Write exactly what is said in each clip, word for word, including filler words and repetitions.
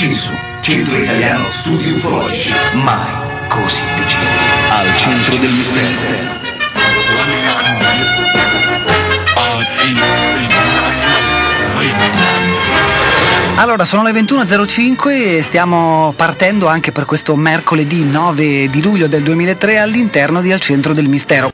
CISU, Centro Italiano Studi Ufologici, mai così vicino al centro del mistero. Allora, sono le ventuno e zero cinque e stiamo partendo anche per questo mercoledì nove di luglio del duemilatré all'interno di Al Centro del Mistero.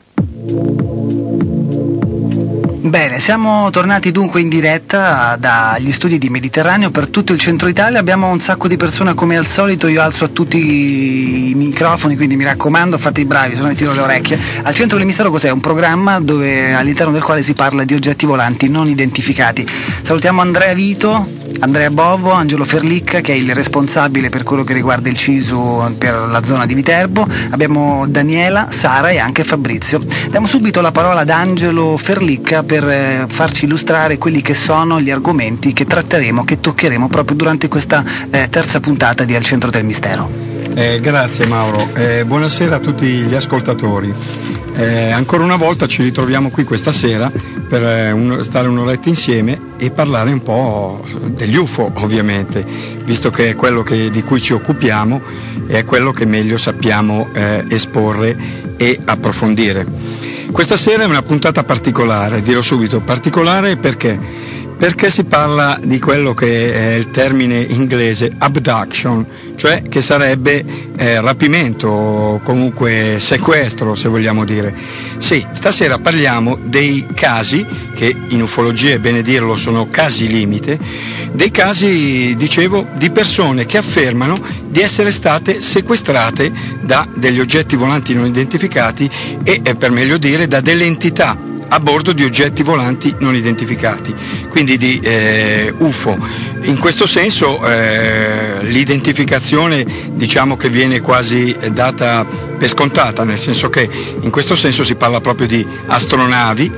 Bene, siamo tornati dunque in diretta dagli studi di Mediterraneo per tutto il centro Italia. Abbiamo un sacco di persone, come al solito. Io alzo a tutti i microfoni, quindi mi raccomando, fate i bravi, se no mi tiro le orecchie. Al Centro del Mistero cos'è? Un programma dove, all'interno del quale si parla di oggetti volanti non identificati. Salutiamo Andrea Vito, Andrea Bovo, Angelo Ferlicca, che è il responsabile per quello che riguarda il CISU per la zona di Viterbo. Abbiamo Daniela, Sara e anche Fabrizio. Diamo subito la parola ad Angelo Ferlicca per eh, farci illustrare quelli che sono gli argomenti che tratteremo, che toccheremo proprio durante questa eh, terza puntata di Al Centro del Mistero. Eh, grazie Mauro, eh, buonasera a tutti gli ascoltatori. Eh, ancora una volta ci ritroviamo qui questa sera per eh, un, stare un'oretta insieme e parlare un po' degli U F O, ovviamente, visto che è quello che, di cui ci occupiamo e è quello che meglio sappiamo eh, esporre e approfondire. Questa sera è una puntata particolare, dirò subito, particolare perché? Perché si parla di quello che è il termine inglese abduction, cioè che sarebbe eh, rapimento o comunque sequestro, se vogliamo dire. Sì, stasera parliamo dei casi, che in ufologia è bene dirlo sono casi limite, dei casi, dicevo, di persone che affermano di essere state sequestrate da degli oggetti volanti non identificati e, eh, per meglio dire, da delle entità a bordo di oggetti volanti non identificati, quindi di eh, U F O. In questo senso eh, l'identificazione, diciamo che viene quasi data per scontata, nel senso che in questo senso si parla proprio di astronavi,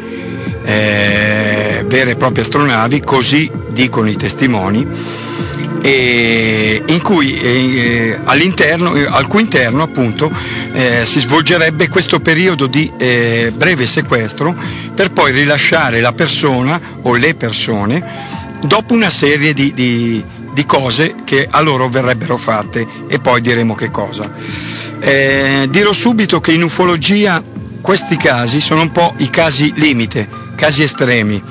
eh, vere e proprie astronavi, così dicono i testimoni, e in cui eh, all'interno, al cui interno appunto eh, si svolgerebbe questo periodo di eh, breve sequestro per poi rilasciare la persona o le persone dopo una serie di, di, di cose che a loro verrebbero fatte, e poi diremo che cosa. Eh, dirò subito che in ufologia questi casi sono un po' i casi limite, casi estremi.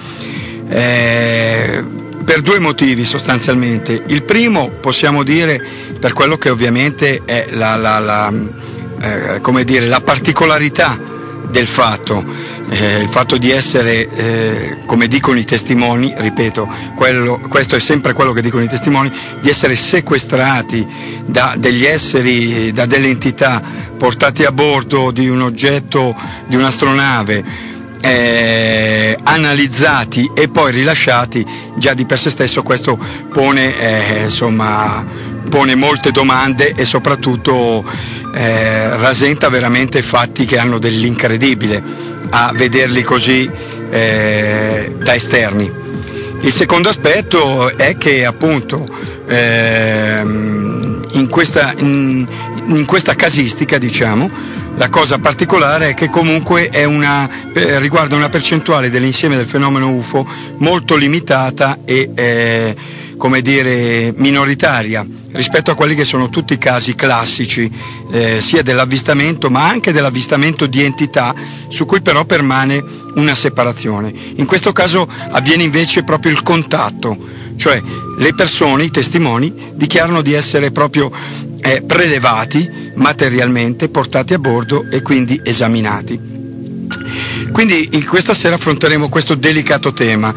Eh, Per due motivi sostanzialmente. Il primo, possiamo dire, per quello che ovviamente è la, la, la, eh, come dire, la particolarità del fatto, eh, il fatto di essere, eh, come dicono i testimoni, ripeto, quello, questo è sempre quello che dicono i testimoni, di essere sequestrati da degli esseri, da delle entità, portati a bordo di un oggetto, di un'astronave, Eh, analizzati e poi rilasciati. Già di per sé stesso questo pone, eh, insomma, pone molte domande e soprattutto eh, rasenta veramente fatti che hanno dell'incredibile a vederli così eh, da esterni. Il secondo aspetto è che appunto eh, in questa, in, in questa casistica, diciamo, la cosa particolare è che comunque è una, eh, riguarda una percentuale dell'insieme del fenomeno U F O molto limitata e eh, come dire minoritaria rispetto a quelli che sono tutti i casi classici, eh, sia dell'avvistamento ma anche dell'avvistamento di entità su cui però permane una separazione. In questo caso avviene invece proprio il contatto, cioè le persone, i testimoni, dichiarano di essere proprio eh, prelevati materialmente, portati a bordo e quindi esaminati. Quindi in questa sera affronteremo questo delicato tema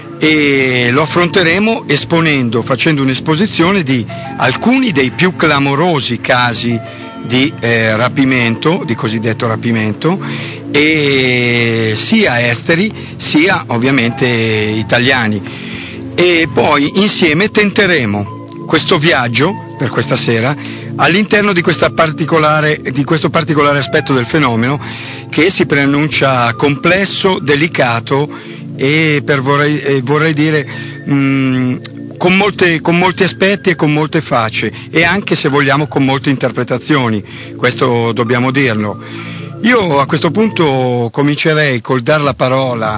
e lo affronteremo esponendo, facendo un'esposizione di alcuni dei più clamorosi casi di eh, rapimento, di cosiddetto rapimento, e sia esteri sia ovviamente italiani, e poi insieme tenteremo questo viaggio per questa sera all'interno di, questa particolare, di questo particolare aspetto del fenomeno che si preannuncia complesso, delicato e per vorrei, eh, vorrei dire mh, con, molte, con molti aspetti e con molte facce, e anche, se vogliamo, con molte interpretazioni, questo dobbiamo dirlo. Io a questo punto comincerei col dar la parola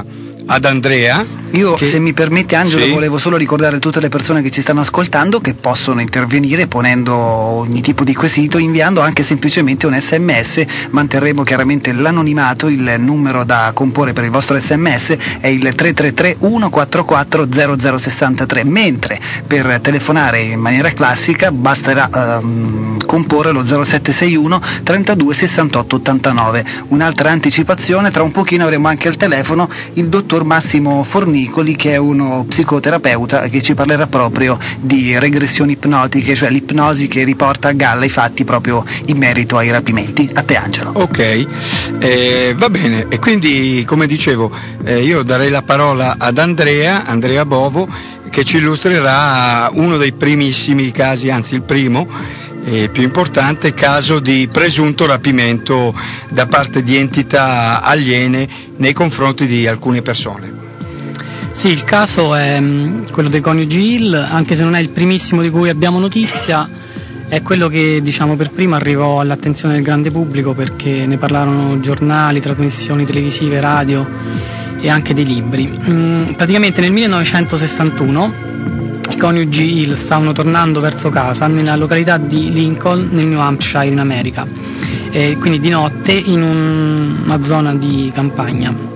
ad Andrea. Io, che... se mi permette Angelo, sì. volevo solo ricordare a tutte le persone che ci stanno ascoltando che possono intervenire ponendo ogni tipo di quesito, inviando anche semplicemente un sms. Manterremo chiaramente l'anonimato. Il numero da comporre per il vostro sms è il tre tre tre uno quattro quattro zero zero sei tre, mentre per telefonare in maniera classica basterà ehm, comporre lo zero sette sei uno trentadue sessantotto ottantanove. Un'altra anticipazione: tra un pochino avremo anche al telefono il dottor Massimo Fornicoli, che è uno psicoterapeuta che ci parlerà proprio di regressioni ipnotiche, cioè l'ipnosi che riporta a galla i fatti proprio in merito ai rapimenti. A te Angelo. Ok, eh, va bene, e quindi come dicevo eh, io darei la parola ad Andrea, Andrea Bovo, che ci illustrerà uno dei primissimi casi, anzi il primo e più importante caso di presunto rapimento da parte di entità aliene nei confronti di alcune persone. Sì, il caso è mh, quello dei coniugi Hill, anche se non è il primissimo di cui abbiamo notizia, è quello che diciamo per primo arrivò all'attenzione del grande pubblico, perché ne parlarono giornali, trasmissioni televisive, radio e anche dei libri. Mm, praticamente nel millenovecentosessantuno i coniugi Hill stavano tornando verso casa nella località di Lincoln, nel New Hampshire in America, e quindi di notte in un, una zona di campagna.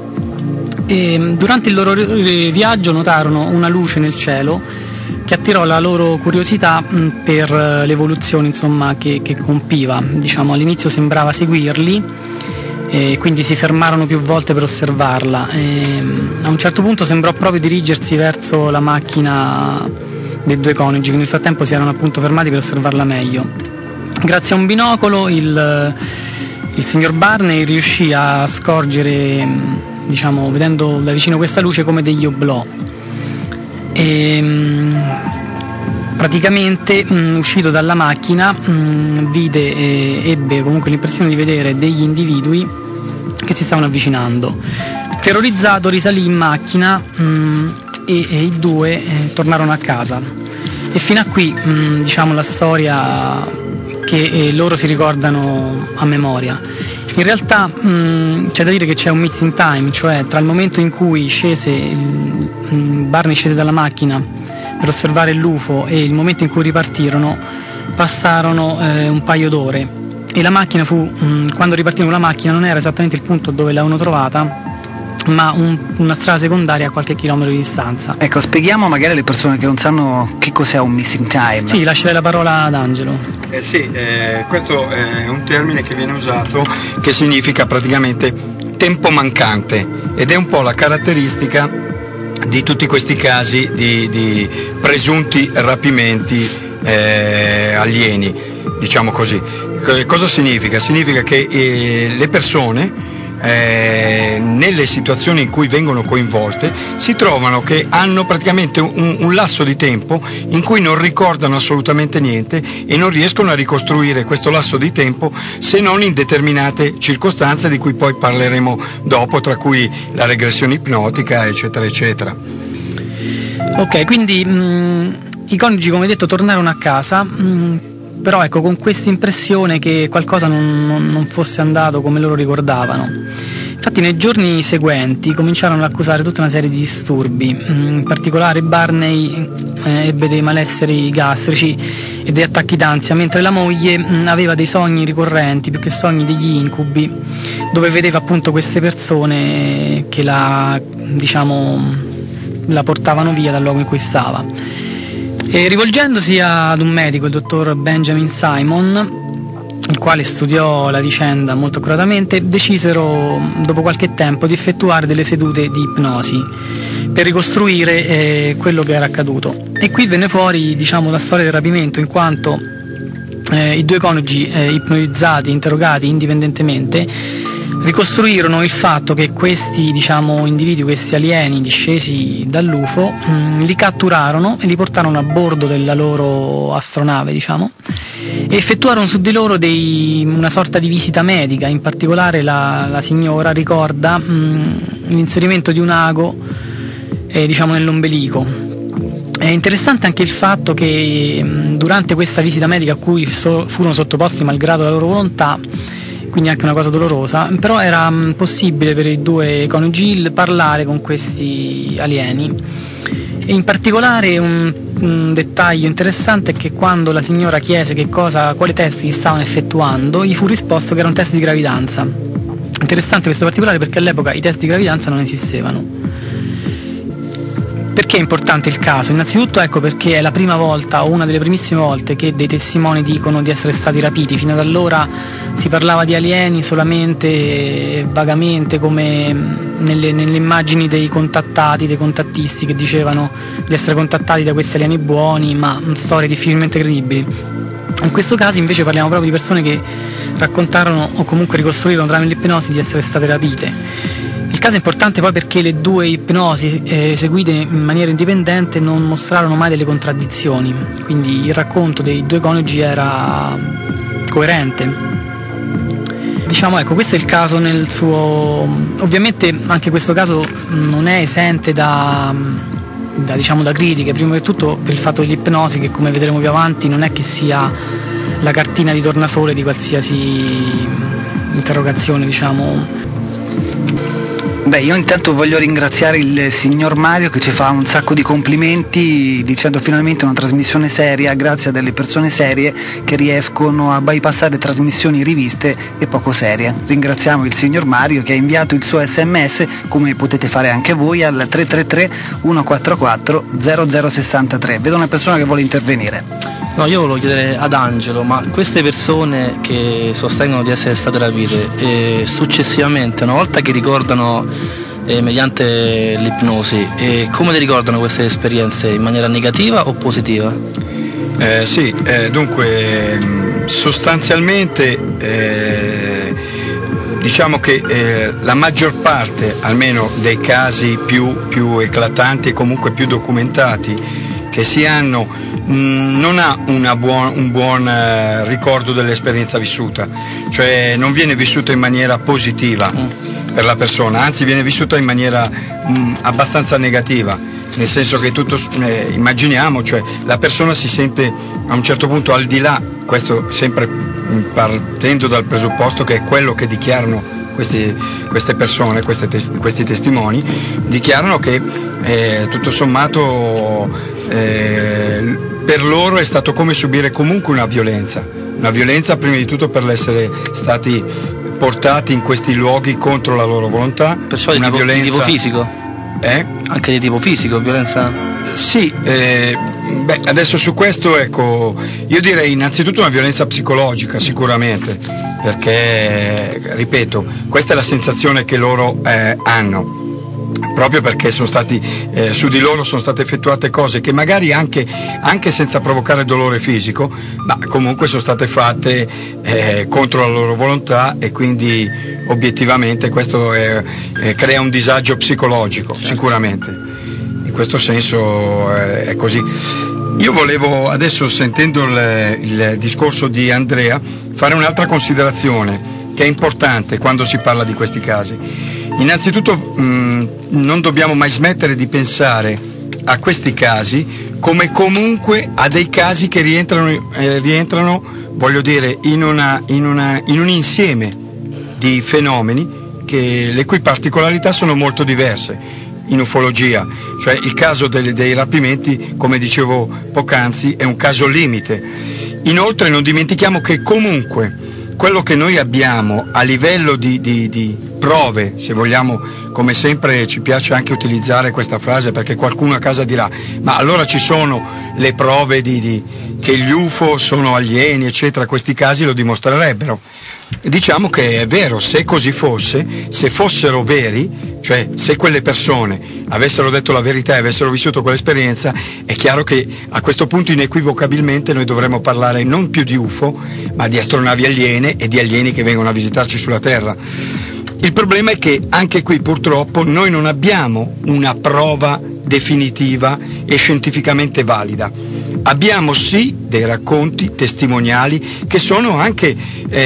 E durante il loro viaggio notarono una luce nel cielo che attirò la loro curiosità per l'evoluzione, insomma, che, che compiva. Diciamo, all'inizio sembrava seguirli, e quindi si fermarono più volte per osservarla. E a un certo punto sembrò proprio dirigersi verso la macchina dei due coniugi, che nel frattempo si erano appunto fermati per osservarla meglio. Grazie a un binocolo il, il signor Barney riuscì a scorgere, diciamo, vedendo da vicino questa luce, come degli oblò. E praticamente mh, uscito dalla macchina mh, vide e ebbe comunque l'impressione di vedere degli individui che si stavano avvicinando. Terrorizzato risalì in macchina mh, e, e i due eh, tornarono a casa. E fino a qui mh, diciamo la storia che eh, loro si ricordano a memoria. In realtà mh, c'è da dire che c'è un missing time, cioè tra il momento in cui scese il, mh, Barney scese dalla macchina per osservare l'U F O e il momento in cui ripartirono passarono eh, un paio d'ore, e la macchina fu, mh, quando ripartirono la macchina non era esattamente il punto dove l'avevano trovata, ma un, una strada secondaria a qualche chilometro di distanza. Ecco, spieghiamo magari alle persone che non sanno che cos'è un missing time. Sì, lascerei la parola ad Angelo. Eh sì, eh, questo è un termine che viene usato che significa praticamente tempo mancante, ed è un po' la caratteristica di tutti questi casi di, di presunti rapimenti eh, alieni, diciamo così. Cosa significa? Significa che eh, le persone Eh, nelle situazioni in cui vengono coinvolte si trovano che hanno praticamente un, un lasso di tempo in cui non ricordano assolutamente niente e non riescono a ricostruire questo lasso di tempo, se non in determinate circostanze di cui poi parleremo dopo, tra cui la regressione ipnotica, eccetera eccetera. Ok, quindi mh, i coniugi, come detto, tornarono a casa, mh, però ecco, con questa impressione che qualcosa non, non, non fosse andato come loro ricordavano. Infatti nei giorni seguenti cominciarono ad accusare tutta una serie di disturbi, in particolare Barney eh, ebbe dei malesseri gastrici e dei attacchi d'ansia, mentre la moglie mh, aveva dei sogni ricorrenti, più che sogni degli incubi, dove vedeva appunto queste persone che la, diciamo, la portavano via dal luogo in cui stava. E rivolgendosi ad un medico, il dottor Benjamin Simon, il quale studiò la vicenda molto accuratamente, decisero dopo qualche tempo di effettuare delle sedute di ipnosi per ricostruire eh, quello che era accaduto. E qui venne fuori, diciamo, la storia del rapimento, in quanto eh, i due coniugi eh, ipnotizzati, interrogati indipendentemente, ricostruirono il fatto che questi, diciamo, individui, questi alieni discesi dall'U F O, mh, li catturarono e li portarono a bordo della loro astronave, diciamo, e effettuarono su di loro dei, una sorta di visita medica. In particolare la, la signora ricorda mh, l'inserimento di un ago eh, diciamo nell'ombelico. È interessante anche il fatto che mh, durante questa visita medica a cui so, furono sottoposti malgrado la loro volontà, quindi anche una cosa dolorosa, però era mh, possibile per i due coniugi parlare con questi alieni. E in particolare un, un dettaglio interessante è che quando la signora chiese che cosa, quali test gli stavano effettuando, gli fu risposto che erano test di gravidanza. Interessante questo particolare perché all'epoca i test di gravidanza non esistevano. Perché è importante il caso? Innanzitutto ecco perché è la prima volta o una delle primissime volte che dei testimoni dicono di essere stati rapiti. Fino ad allora si parlava di alieni solamente vagamente, come nelle, nelle immagini dei contattati, dei contattisti che dicevano di essere contattati da questi alieni buoni, ma storie difficilmente credibili. In questo caso invece parliamo proprio di persone che raccontarono o comunque ricostruirono tramite l'ipnosi di essere state rapite. Il caso è importante poi perché le due ipnosi eh, eseguite in maniera indipendente non mostrarono mai delle contraddizioni, quindi il racconto dei due coniugi era coerente. Diciamo, ecco, questo è il caso nel suo... Ovviamente anche questo caso non è esente da, da, diciamo, da critiche, prima di tutto per il fatto dell'ipnosi, che come vedremo più avanti non è che sia la cartina di tornasole di qualsiasi interrogazione, diciamo. Beh, io intanto voglio ringraziare il signor Mario che ci fa un sacco di complimenti dicendo finalmente una trasmissione seria grazie a delle persone serie che riescono a bypassare trasmissioni riviste e poco serie. Ringraziamo il signor Mario che ha inviato il suo sms, come potete fare anche voi, al tre tre tre uno quattro quattro zero zero sei tre. Vedo una persona che vuole intervenire. No, io volevo chiedere ad Angelo, ma queste persone che sostengono di essere state rapite eh, successivamente, una volta che ricordano eh, mediante l'ipnosi, eh, come le ricordano queste esperienze, in maniera negativa o positiva? Eh, sì, eh, dunque sostanzialmente eh, diciamo che eh, la maggior parte, almeno dei casi più, più eclatanti e comunque più documentati che si hanno, mh, non ha una buon, un buon eh, ricordo dell'esperienza vissuta, cioè non viene vissuta in maniera positiva per la persona, anzi viene vissuta in maniera mh, abbastanza negativa, nel senso che tutto, eh, immaginiamo, cioè la persona si sente a un certo punto al di là, questo sempre partendo dal presupposto che è quello che dichiarano Questi, queste persone, queste tes- questi testimoni, dichiarano che eh, tutto sommato eh, per loro è stato come subire comunque una violenza, una violenza prima di tutto per l'essere stati portati in questi luoghi contro la loro volontà. Perciò una di tipo, violenza di tipo fisico? Eh? Anche di tipo fisico, violenza? Sì, eh, beh, adesso su questo ecco, io direi innanzitutto una violenza psicologica sicuramente, perché, ripeto, questa è la sensazione che loro eh, hanno, proprio perché sono stati, eh, su di loro sono state effettuate cose che magari anche, anche senza provocare dolore fisico, ma comunque sono state fatte eh, contro la loro volontà e quindi obiettivamente questo è, eh, crea un disagio psicologico, certo. Sicuramente, in questo senso eh, è così. Io volevo adesso, sentendo il, il discorso di Andrea, fare un'altra considerazione che è importante quando si parla di questi casi. Innanzitutto mh, non dobbiamo mai smettere di pensare a questi casi come comunque a dei casi che rientrano, eh, rientrano voglio dire, in, una, in, una, in un insieme di fenomeni che, le cui particolarità sono molto diverse. In ufologia, cioè il caso dei, dei rapimenti, come dicevo poc'anzi, è un caso limite. Inoltre non dimentichiamo che comunque quello che noi abbiamo a livello di, di, di prove, se vogliamo, come sempre ci piace anche utilizzare questa frase perché qualcuno a casa dirà, ma allora ci sono le prove di, di, che gli U F O sono alieni, eccetera, questi casi lo dimostrerebbero. Diciamo che è vero, se così fosse, se fossero veri, cioè se quelle persone avessero detto la verità e avessero vissuto quell'esperienza, è chiaro che a questo punto inequivocabilmente noi dovremmo parlare non più di U F O, ma di astronavi aliene e di alieni che vengono a visitarci sulla Terra. Il problema è che anche qui purtroppo noi non abbiamo una prova definitiva e scientificamente valida. Abbiamo sì dei racconti testimoniali che sono anche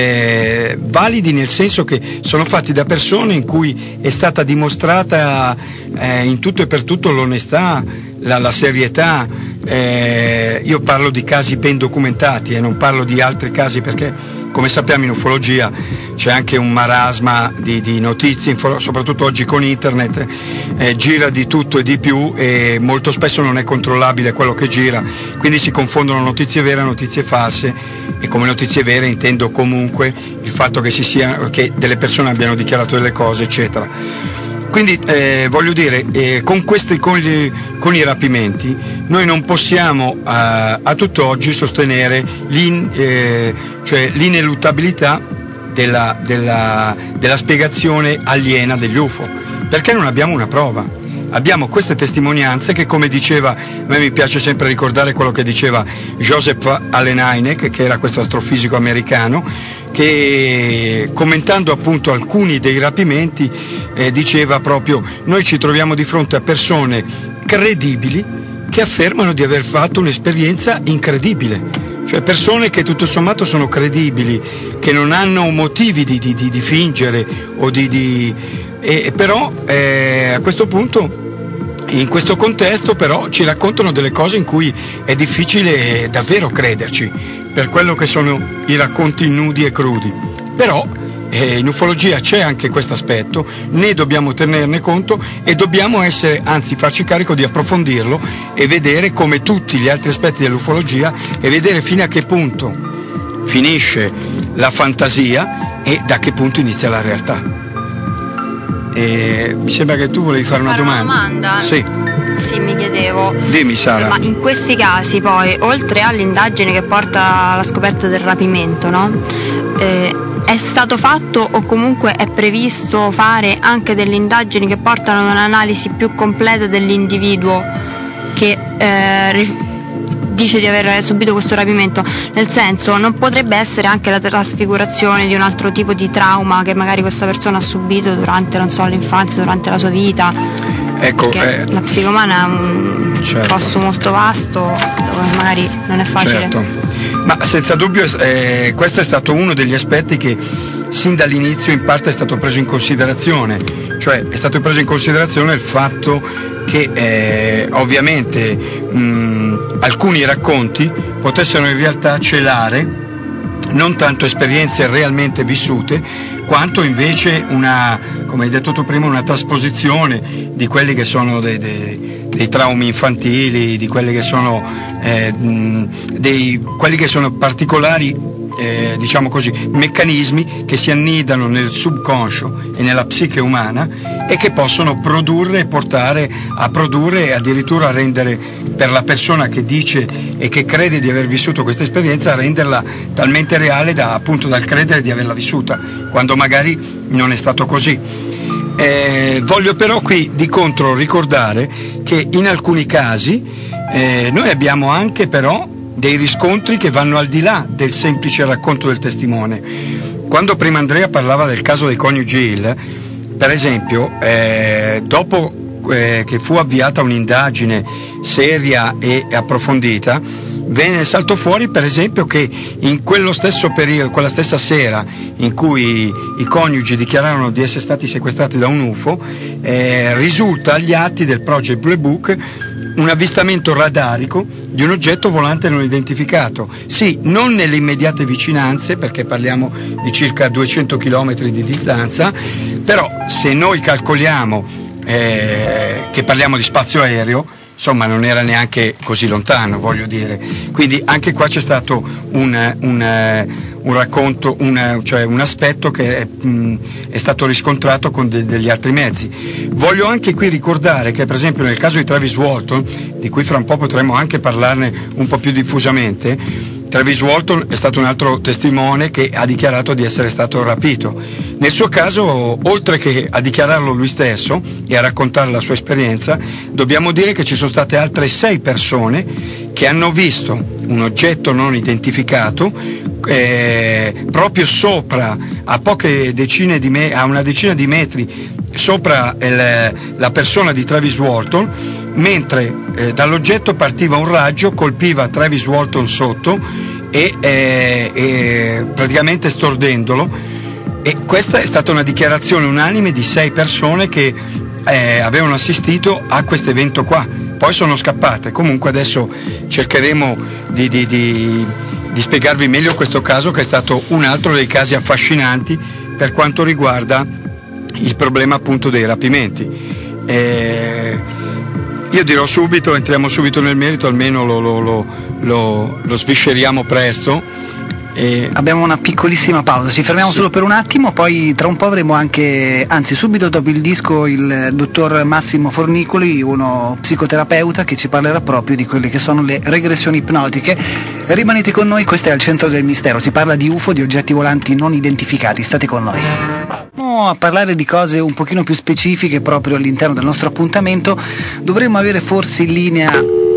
eh, validi, nel senso che sono fatti da persone in cui è stata dimostrata eh, in tutto e per tutto l'onestà, la, la serietà. Eh, io parlo di casi ben documentati e eh, non parlo di altri casi perché come sappiamo in ufologia c'è anche un marasma di, di notizie, soprattutto oggi con internet, eh, gira di tutto e di più e molto spesso non è controllabile quello che gira, quindi si confondono notizie vere e notizie false, e come notizie vere intendo comunque il fatto che, si sia, che delle persone abbiano dichiarato delle cose, eccetera. Quindi eh, voglio dire, eh, con, questi, con, gli, con i rapimenti noi non possiamo eh, a tutt'oggi sostenere l'in, eh, cioè l'ineluttabilità della, della, della spiegazione aliena degli U F O, perché non abbiamo una prova. Abbiamo queste testimonianze che, come diceva, a me mi piace sempre ricordare quello che diceva Joseph Allen Hynek, che era questo astrofisico americano, che commentando appunto alcuni dei rapimenti eh, diceva proprio: noi ci troviamo di fronte a persone credibili che affermano di aver fatto un'esperienza incredibile, cioè persone che tutto sommato sono credibili, che non hanno motivi di, di, di, di fingere o di, di e, però eh, a questo punto, in questo contesto però ci raccontano delle cose in cui è difficile davvero crederci, per quello che sono i racconti nudi e crudi. Però eh, in ufologia c'è anche questo aspetto, ne dobbiamo tenerne conto e dobbiamo essere, anzi farci carico di approfondirlo e vedere, come tutti gli altri aspetti dell'ufologia, e vedere fino a che punto finisce la fantasia e da che punto inizia la realtà. E mi sembra che tu volevi fare una fare domanda. Una domanda? Sì. Sì, mi chiedevo. Dimmi, Sara. Ma in questi casi poi, oltre all'indagine che porta alla scoperta del rapimento, no? Eh, è stato fatto o comunque è previsto fare anche delle indagini che portano ad un'analisi più completa dell'individuo che eh, dice di aver subito questo rapimento? Nel senso, non potrebbe essere anche la trasfigurazione di un altro tipo di trauma che magari questa persona ha subito durante, non so, l'infanzia, durante la sua vita? Ecco, perché eh, la psicomana è un certo. posto molto vasto dove magari non è facile. Certo. Ma senza dubbio eh, questo è stato uno degli aspetti che sin dall'inizio in parte è stato preso in considerazione, cioè è stato preso in considerazione il fatto che eh, ovviamente mh, alcuni racconti potessero in realtà celare non tanto esperienze realmente vissute, quanto invece una, come hai detto tu prima, una trasposizione di quelli che sono dei, dei, dei traumi infantili, di quelli che sono eh, dei, quelli che sono particolari Eh, diciamo così, meccanismi che si annidano nel subconscio e nella psiche umana e che possono produrre e portare a produrre e addirittura a rendere, per la persona che dice e che crede di aver vissuto questa esperienza, a renderla talmente reale da, appunto, dal credere di averla vissuta, quando magari non è stato così. Eh, voglio però qui di contro ricordare che in alcuni casi eh, noi abbiamo anche però dei riscontri che vanno al di là del semplice racconto del testimone. Quando prima Andrea parlava del caso dei coniugi Hill, per esempio, eh, dopo eh, che fu avviata un'indagine seria e approfondita, venne salto fuori per esempio che in quello stesso periodo, quella stessa sera in cui i coniugi dichiararono di essere stati sequestrati da un U F O, eh, risulta agli atti del Project Blue Book un avvistamento radarico di un oggetto volante non identificato, sì, non nelle immediate vicinanze, perché parliamo di circa duecento chilometri di distanza, però se noi calcoliamo eh, che parliamo di spazio aereo, insomma non era neanche così lontano, voglio dire. Quindi anche qua c'è stato un, un, un racconto, un, cioè un aspetto che è, mh, è stato riscontrato con de, degli altri mezzi. Voglio anche qui ricordare che per esempio nel caso di Travis Walton, di cui fra un po' potremo anche parlarne un po' più diffusamente, Travis Walton è stato un altro testimone che ha dichiarato di essere stato rapito. Nel suo caso, oltre che a dichiararlo lui stesso e a raccontare la sua esperienza, dobbiamo dire che ci sono state altre sei persone che hanno visto un oggetto non identificato eh, proprio sopra, a poche decine di me- a una decina di metri sopra il, la persona di Travis Walton, mentre eh, dall'oggetto partiva un raggio, colpiva Travis Walton sotto e, eh, e praticamente stordendolo. E questa è stata una dichiarazione unanime di sei persone che eh, avevano assistito a questo evento qua. Poi sono scappate. Comunque adesso cercheremo di, di, di, di spiegarvi meglio questo caso, che è stato un altro dei casi affascinanti per quanto riguarda il problema appunto dei rapimenti. Eh, io dirò subito, entriamo subito nel merito, almeno lo, lo, lo, lo, lo svisceriamo presto. E abbiamo una piccolissima pausa, ci fermiamo sì. solo per un attimo, poi tra un po' avremo anche, anzi subito dopo il disco, il dottor Massimo Fornicoli, uno psicoterapeuta che ci parlerà proprio di quelle che sono le regressioni ipnotiche. Rimanete con noi, questo è Al Centro del Mistero, si parla di U F O, di oggetti volanti non identificati, state con noi. A parlare di cose un pochino più specifiche proprio all'interno del nostro appuntamento. Dovremmo avere forse in linea,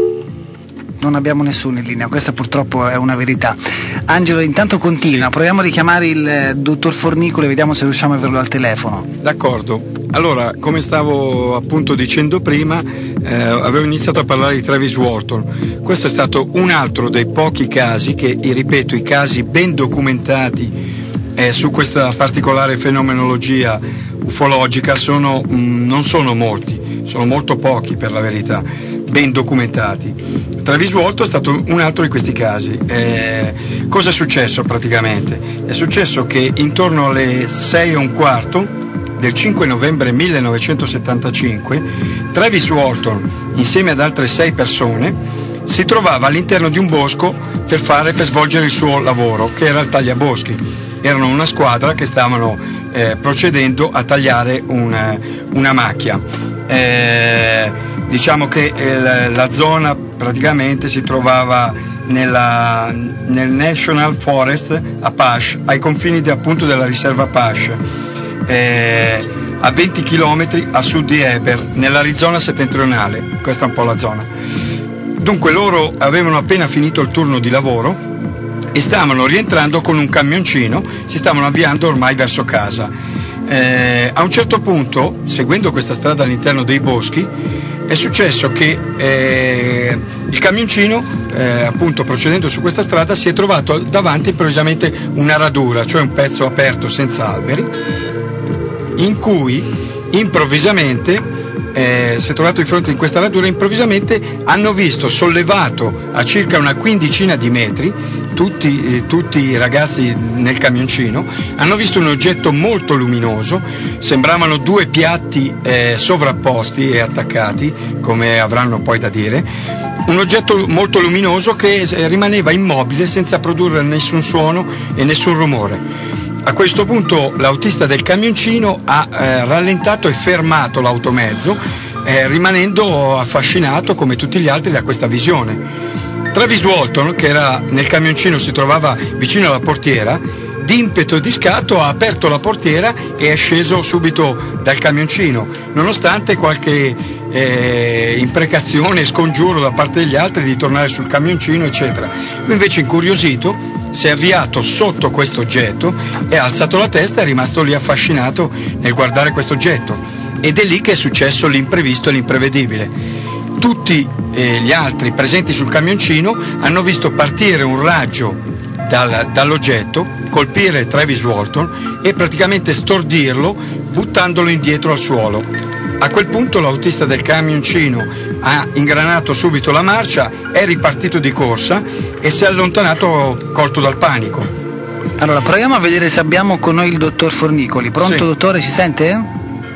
non abbiamo nessuno in linea, questa purtroppo è una verità. Angelo, intanto continua, sì. Proviamo a richiamare il dottor Fornicoli e vediamo se riusciamo a averlo al telefono. D'accordo, allora come stavo appunto dicendo prima, eh, avevo iniziato a parlare di Travis Walton. Questo è stato un altro dei pochi casi che, ripeto, i casi ben documentati Eh, su questa particolare fenomenologia ufologica sono, mh, non sono molti, sono molto pochi per la verità, ben documentati. Travis Walton è stato un altro di questi casi. Eh, cosa è successo praticamente? È successo che intorno alle sei e un quarto del cinque novembre millenovecentosettantacinque Travis Walton, insieme ad altre sei persone, si trovava all'interno di un bosco per fare, per svolgere il suo lavoro, che era il tagliaboschi. Erano una squadra che stavano eh, procedendo a tagliare una, una macchia. Eh, diciamo che eh, la zona praticamente si trovava nella, nel National Forest Apache, ai confini di, appunto della riserva Apache, eh, a venti chilometri a sud di Heber, nell'Arizona settentrionale. Questa è un po' la zona. Dunque loro avevano appena finito il turno di lavoro e stavano rientrando con un camioncino, si stavano avviando ormai verso casa. Eh, a un certo punto, seguendo questa strada all'interno dei boschi, è successo che eh, il camioncino, eh, appunto procedendo su questa strada, si è trovato davanti improvvisamente una radura, cioè un pezzo aperto senza alberi, in cui improvvisamente Eh, si è trovato di fronte in questa radura, improvvisamente hanno visto sollevato a circa una quindicina di metri, tutti, eh, tutti i ragazzi nel camioncino, hanno visto un oggetto molto luminoso, sembravano due piatti eh, sovrapposti e attaccati, come avranno poi da dire, un oggetto molto luminoso che eh, rimaneva immobile senza produrre nessun suono e nessun rumore. A questo punto l'autista del camioncino ha eh, rallentato e fermato l'automezzo, eh, rimanendo affascinato come tutti gli altri da questa visione. Travis Walton, che era nel camioncino, si trovava vicino alla portiera, di impeto e di scatto ha aperto la portiera e è sceso subito dal camioncino, nonostante qualche eh, imprecazione e scongiuro da parte degli altri di tornare sul camioncino, eccetera. Lui invece, incuriosito, si è avviato sotto questo oggetto e ha alzato la testa e è rimasto lì affascinato nel guardare questo oggetto, ed è lì che è successo l'imprevisto e l'imprevedibile. Tutti eh, gli altri presenti sul camioncino hanno visto partire un raggio dal, dall'oggetto, colpire Travis Walton e praticamente stordirlo, buttandolo indietro al suolo. A quel punto l'autista del camioncino ha ingranato subito la marcia, è ripartito di corsa e si è allontanato colto dal panico. Allora proviamo a vedere se abbiamo con noi il dottor Fornicoli. Pronto, sì. Dottore, ci sente?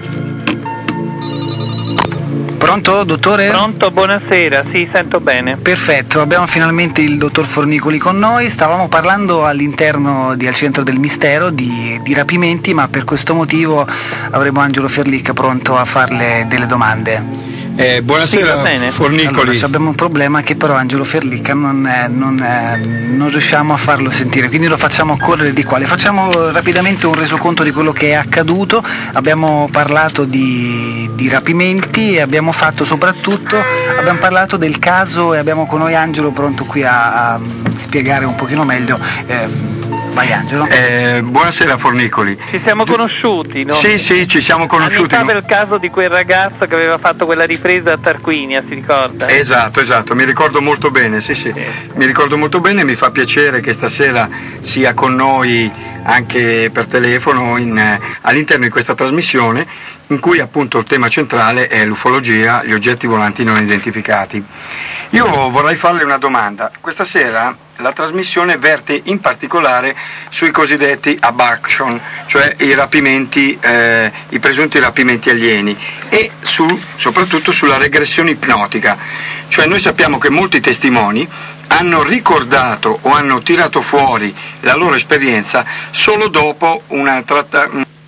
Pronto, dottore? Pronto, buonasera, sì, sento bene. Perfetto, abbiamo finalmente il dottor Fornicoli con noi. Stavamo parlando all'interno di Al Centro del Mistero di, di rapimenti, ma per questo motivo avremo Angelo Ferlicca pronto a farle delle domande. Eh, buonasera, sì, Fornicoli. Allora, abbiamo un problema che però Angelo Ferlicca non, eh, non, eh, non riusciamo a farlo sentire, quindi lo facciamo correre di qua. Le facciamo rapidamente un resoconto di quello che è accaduto. Abbiamo parlato di, di rapimenti e abbiamo fatto soprattutto, abbiamo parlato del caso e abbiamo con noi Angelo pronto qui a, a spiegare un pochino meglio. Eh, Vai Angelo. Eh, buonasera Fornicoli. Ci siamo conosciuti, no? Sì, sì, ci siamo conosciuti. Anni fa per il caso di quel ragazzo che aveva fatto quella ripresa a Tarquinia, si ricorda? Esatto, esatto, mi ricordo molto bene, sì, sì, sì. Mi ricordo molto bene, mi fa piacere che stasera sia con noi anche per telefono in, eh, all'interno di questa trasmissione, in cui appunto il tema centrale è l'ufologia, gli oggetti volanti non identificati. Io vorrei farle una domanda. Questa sera la trasmissione verte in particolare sui cosiddetti abduction, cioè i rapimenti, eh, i presunti rapimenti alieni, e su, soprattutto sulla regressione ipnotica. Cioè noi sappiamo che molti testimoni hanno ricordato o hanno tirato fuori la loro esperienza solo dopo una tratta.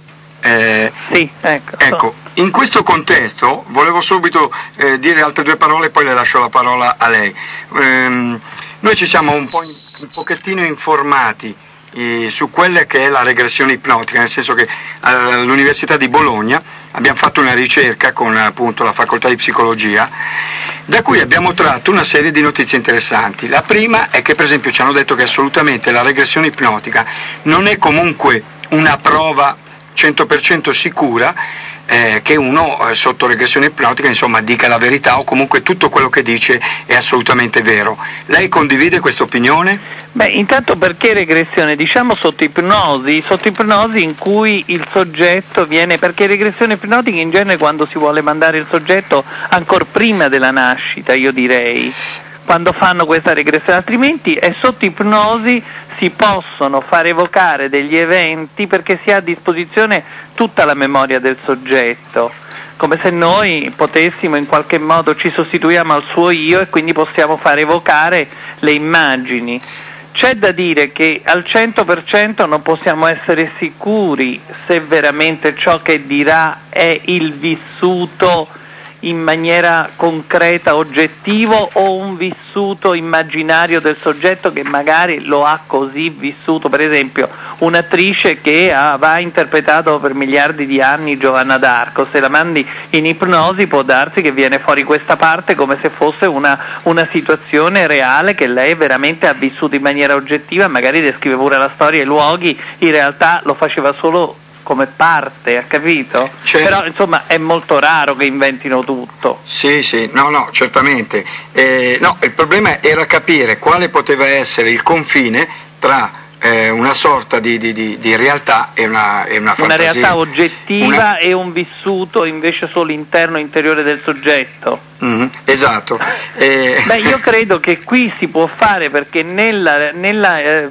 Eh, sì, ecco. ecco, in questo contesto volevo subito eh, dire altre due parole, poi le lascio la parola a lei. Ehm, noi ci siamo un, po in, un pochettino informati eh, su quella che è la regressione ipnotica, nel senso che all'Università di Bologna abbiamo fatto una ricerca con appunto la facoltà di psicologia, da cui abbiamo tratto una serie di notizie interessanti. La prima è che per esempio ci hanno detto che assolutamente la regressione ipnotica non è comunque una prova cento per cento sicura eh, che uno eh, sotto regressione ipnotica insomma dica la verità, o comunque tutto quello che dice è assolutamente vero. Lei condivide questa opinione? Beh, intanto perché regressione? Diciamo sotto ipnosi, sotto ipnosi in cui il soggetto viene, perché regressione ipnotica in genere quando si vuole mandare il soggetto ancora prima della nascita, io direi, quando fanno questa regressione, altrimenti è sotto ipnosi, si possono far evocare degli eventi perché si ha a disposizione tutta la memoria del soggetto, come se noi potessimo in qualche modo, ci sostituiamo al suo io e quindi possiamo far evocare le immagini. C'è da dire che al cento per cento non possiamo essere sicuri se veramente ciò che dirà è il vissuto in maniera concreta, oggettivo, o un vissuto immaginario del soggetto che magari lo ha così vissuto. Per esempio un'attrice che ha, va interpretato per miliardi di anni Giovanna d'Arco, se la mandi in ipnosi può darsi che viene fuori questa parte come se fosse una, una situazione reale che lei veramente ha vissuto in maniera oggettiva, magari descrive pure la storia e i luoghi, in realtà lo faceva solo come parte, ha capito? Certo. Però insomma è molto raro che inventino tutto. Sì, sì, no, no, certamente. Eh, no, il problema era capire quale poteva essere il confine tra eh, una sorta di, di, di, di realtà e una, e una fantasia. Una realtà oggettiva una... e un vissuto invece solo interno, interiore del soggetto. Mm-hmm, esatto. Eh... Beh, io credo che qui si può fare, perché nella, nella eh,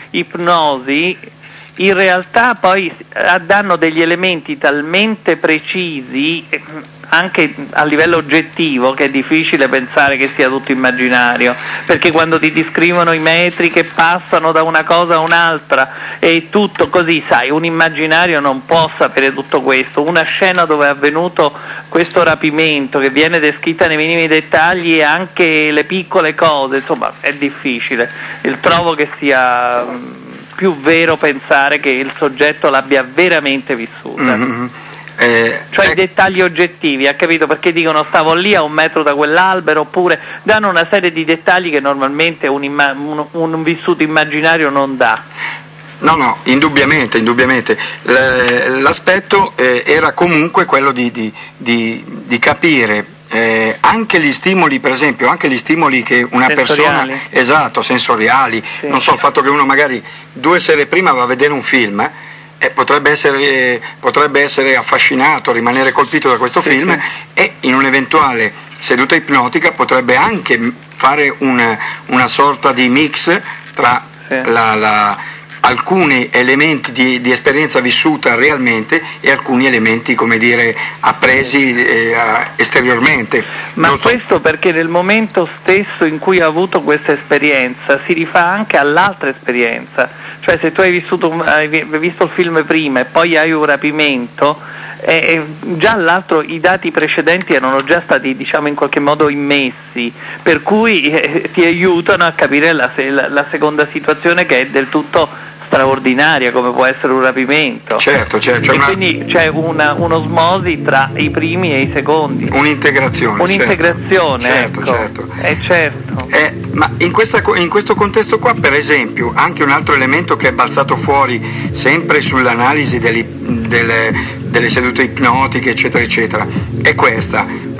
ipnosi in realtà poi danno degli elementi talmente precisi anche a livello oggettivo che è difficile pensare che sia tutto immaginario, perché quando ti descrivono i metri che passano da una cosa a un'altra e tutto così, sai, un immaginario non può sapere tutto questo. Una scena dove è avvenuto questo rapimento che viene descritta nei minimi dettagli e anche le piccole cose, insomma è difficile. Il trovo che sia più vero pensare che il soggetto l'abbia veramente vissuta. Mm-hmm. Eh, cioè eh, i dettagli oggettivi, ha capito? Perché dicono stavo lì a un metro da quell'albero, oppure danno una serie di dettagli che normalmente un, imma- un, un vissuto immaginario non dà. No, no, indubbiamente, indubbiamente. L- l'aspetto eh, era comunque quello di, di, di, di capire Eh, anche gli stimoli, per esempio, anche gli stimoli che una sensoriali. persona, esatto, sensoriali, sì. Non so, il fatto che uno magari due sere prima va a vedere un film, eh, potrebbe essere, potrebbe essere affascinato, rimanere colpito da questo sì, film sì. E in un'eventuale seduta ipnotica potrebbe anche fare una, una sorta di mix tra sì. la, la alcuni elementi di, di esperienza vissuta realmente e alcuni elementi, come dire, appresi eh, esteriormente. Ma non questo so... perché nel momento stesso in cui ha avuto questa esperienza si rifà anche all'altra esperienza, cioè se tu hai, vissuto, hai visto il film prima e poi hai un rapimento, eh, già l'altro, i dati precedenti erano già stati, diciamo, in qualche modo immessi, per cui eh, ti aiutano a capire la, la, la seconda situazione, che è del tutto straordinaria, come può essere un rapimento. Certo, certo. E una... quindi c'è una, un'osmosi tra i primi e i secondi. Un'integrazione. Un'integrazione, certo, ecco. certo. Eh, certo. Eh, ma in, questa, in questo contesto qua, per esempio, anche un altro elemento che è balzato fuori sempre sull'analisi delle, delle, delle sedute ipnotiche, eccetera, eccetera, è questa.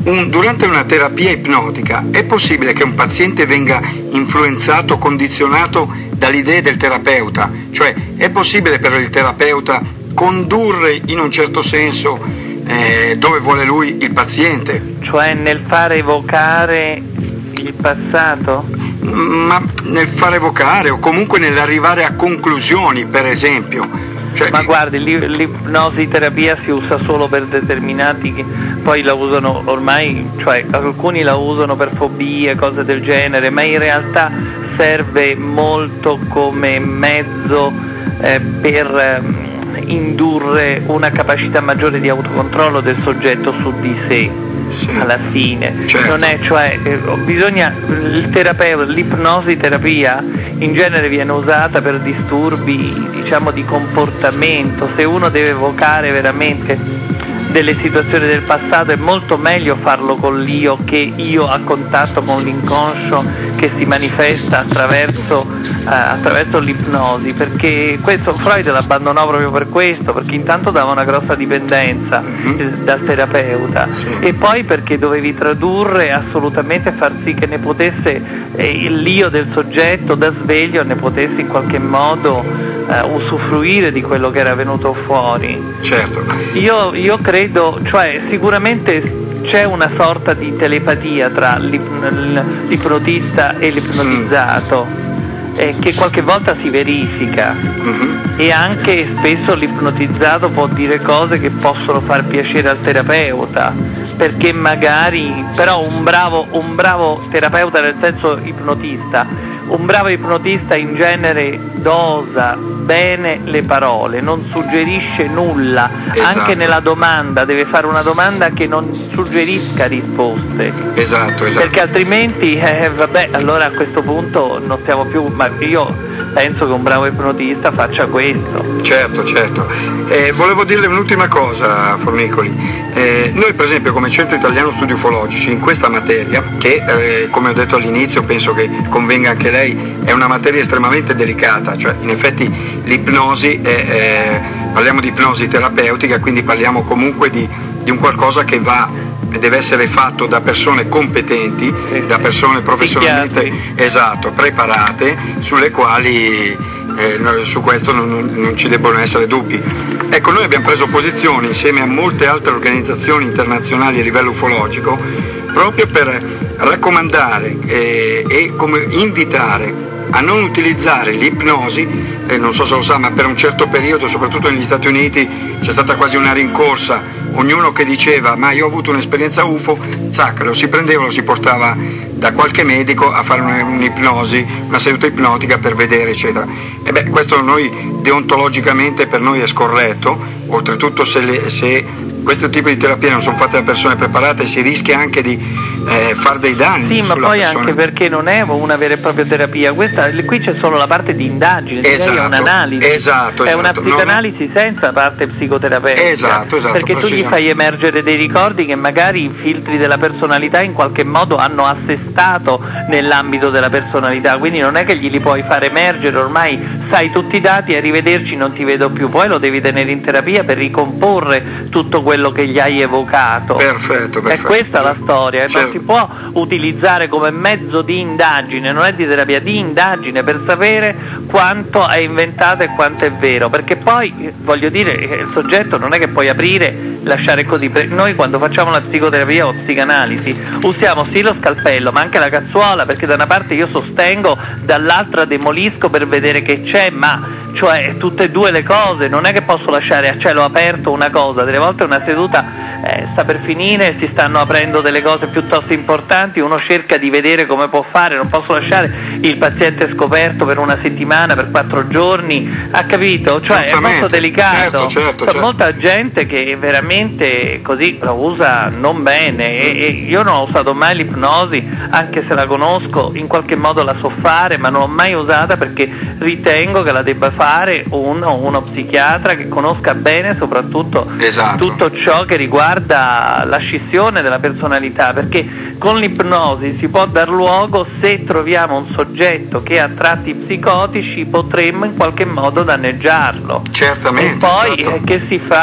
un, durante una terapia ipnotica è possibile che un paziente venga influenzato, condizionato dalle idee del terapeuta? Cioè è possibile per il terapeuta condurre in un certo senso eh, dove vuole lui il paziente? Cioè nel fare evocare il passato? Ma nel far evocare o comunque nell'arrivare a conclusioni, per esempio. Cioè, ma guardi, l'ipnosi terapia si usa solo per determinati, poi la usano ormai, cioè alcuni la usano per fobie, cose del genere, ma in realtà serve molto come mezzo eh, per eh, indurre una capacità maggiore di autocontrollo del soggetto su di sé. Sì. Alla fine, certo. Non è, cioè, eh, bisogna, il terapeuta, l'ipnosi terapia in genere viene usata per disturbi, diciamo, di comportamento. Se uno deve evocare veramente delle situazioni del passato è molto meglio farlo con l'io che io a contatto con l'inconscio che si manifesta attraverso, eh, attraverso l'ipnosi, perché questo Freud l'abbandonò proprio per questo, perché intanto dava una grossa dipendenza mm-hmm. dal terapeuta sì. E poi perché dovevi tradurre assolutamente, far sì che ne potesse eh, l'io del soggetto da sveglio ne potesse in qualche modo eh, usufruire di quello che era venuto fuori. Certo. Io, io credo, cioè sicuramente c'è una sorta di telepatia tra l'ip- l'ipnotista e l'ipnotizzato mm. eh, che qualche volta si verifica mm-hmm. e anche spesso l'ipnotizzato può dire cose che possono far piacere al terapeuta, perché magari però un bravo, un bravo terapeuta, nel senso ipnotista, un bravo ipnotista in genere dosa bene le parole, non suggerisce nulla, esatto. Anche nella domanda deve fare una domanda che non suggerisca risposte, esatto, esatto. Perché altrimenti eh, vabbè, allora a questo punto non stiamo più, ma io penso che un bravo ipnotista faccia questo. Certo, certo. Eh, volevo dirle un'ultima cosa, Fornicoli. Eh, noi per esempio come Centro Italiano Studi Ufologici in questa materia, che eh, come ho detto all'inizio penso che convenga anche lei, è una materia estremamente delicata, cioè in effetti l'ipnosi, è, è, parliamo di ipnosi terapeutica, quindi parliamo comunque di, di un qualcosa che va, deve essere fatto da persone competenti, eh, da persone professionalmente esatto, preparate, sulle quali eh, su questo non, non ci debbono essere dubbi. Ecco, noi abbiamo preso posizione insieme a molte altre organizzazioni internazionali a livello ufologico proprio per raccomandare eh, e come invitare a non utilizzare l'ipnosi, eh, non so se lo sa, ma per un certo periodo, soprattutto negli Stati Uniti, c'è stata quasi una rincorsa, ognuno che diceva ma io ho avuto un'esperienza U F O, zac, lo si prendeva, lo si portava da qualche medico a fare un'ipnosi, una seduta ipnotica per vedere, eccetera. E beh, questo noi deontologicamente per noi è scorretto, oltretutto se, le, se questo tipo di terapie non sono fatte da persone preparate si rischia anche di eh, far dei danni. Sì, ma poi persona. Anche perché non è una vera e propria terapia, questa, qui c'è solo la parte di indagine, esatto, è un'analisi, esatto, è esatto. una psicanalisi non... senza parte psicoterapeutica, esatto, esatto, perché tu gli fai emergere dei ricordi che magari i filtri della personalità in qualche modo hanno assestato nell'ambito della personalità, quindi non è che glieli puoi far emergere, ormai sai tutti i dati, arrivederci, non ti vedo più, poi lo devi tenere in terapia per ricomporre tutto quello che gli hai evocato. Perfetto, perfetto. È questa la storia, certo. Non si può utilizzare come mezzo di indagine, non è di terapia, di indagine per sapere quanto è inventato e quanto è vero, perché poi voglio dire il soggetto non è che puoi aprire, lasciare così. Noi quando facciamo la psicoterapia o psicanalisi usiamo sì lo scalpello ma anche la cazzuola, perché da una parte io sostengo, dall'altra demolisco per vedere che c'è, ma cioè tutte e due le cose, non è che posso lasciare a cielo aperto una cosa, delle volte una seduta eh, sta per finire, si stanno aprendo delle cose piuttosto importanti, uno cerca di vedere come può fare, non posso lasciare il paziente scoperto per una settimana, per quattro giorni, ha capito? Cioè è molto delicato, certo, certo, certo. Molta gente che veramente così lo usa non bene e, e io non ho usato mai l'ipnosi, anche se la conosco, in qualche modo la so fare, ma non l'ho mai usata perché ritengo che la debba fare uno, uno psichiatra che conosca bene soprattutto esatto. tutto ciò che riguarda la scissione della personalità, perché con l'ipnosi si può dar luogo, se troviamo un soggetto che ha tratti psicotici potremmo in qualche modo danneggiarlo. Certamente. E poi certo. eh, che si fa?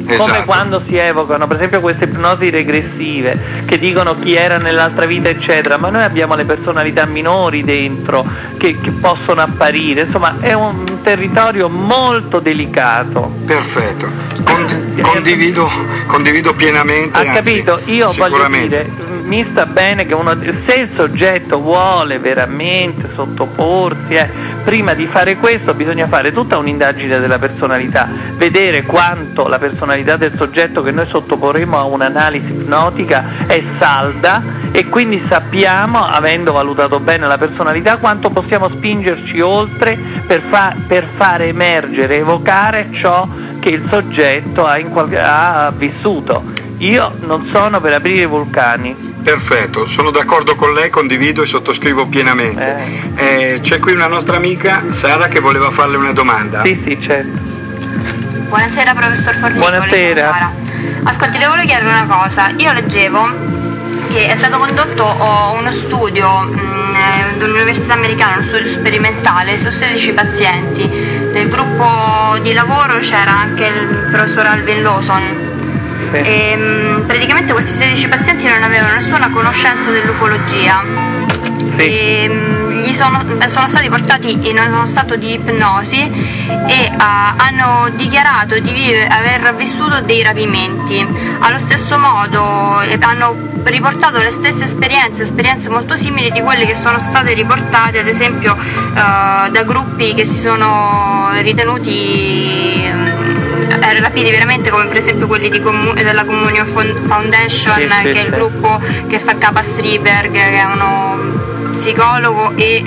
Esatto. Come quando si evocano, per esempio, queste ipnosi regressive che dicono chi era nell'altra vita, eccetera, ma noi abbiamo le personalità minori dentro che, che possono apparire, insomma è un territorio molto delicato. Perfetto, Condi- condivido, condivido pienamente. Ha anzi, capito? Io voglio dire, mi sta bene che uno, se il soggetto vuole veramente sottoporsi, eh, prima di fare questo bisogna fare tutta un'indagine della personalità, vedere quanto la personalità del soggetto che noi sottoporremo a un'analisi ipnotica è salda, e quindi sappiamo, avendo valutato bene la personalità, quanto possiamo spingerci oltre per, fa- per fare emergere, evocare ciò che il soggetto ha, in qualche- ha vissuto. Io non sono per aprire i vulcani. Perfetto, sono d'accordo con lei, condivido e sottoscrivo pienamente. Eh. Eh, c'è qui una nostra amica, Sara, che voleva farle una domanda. Sì, sì, certo. Buonasera professor Fornicoli. Buonasera. Sono Sara. Ascolti, le volevo chiedere una cosa. Io leggevo che è stato condotto oh, uno studio mh, dell'Università Americana, uno studio sperimentale su sedici pazienti. Nel gruppo di lavoro c'era anche il professor Alvin Lawson. Sì. E, mh, praticamente questi sedici pazienti non avevano nessuna conoscenza dell'ufologia. Sì. E, mh, gli sono, sono stati portati in uno stato di ipnosi e uh, hanno dichiarato di vive, aver vissuto dei rapimenti. Allo stesso modo eh, hanno riportato le stesse esperienze, esperienze molto simili di quelle che sono state riportate ad esempio uh, da gruppi che si sono ritenuti um, rapiti veramente, come per esempio quelli di Commu- della Communion Foundation, sì, sì, che è il sì. gruppo che fa capo a Strieberg, che è uno psicologo e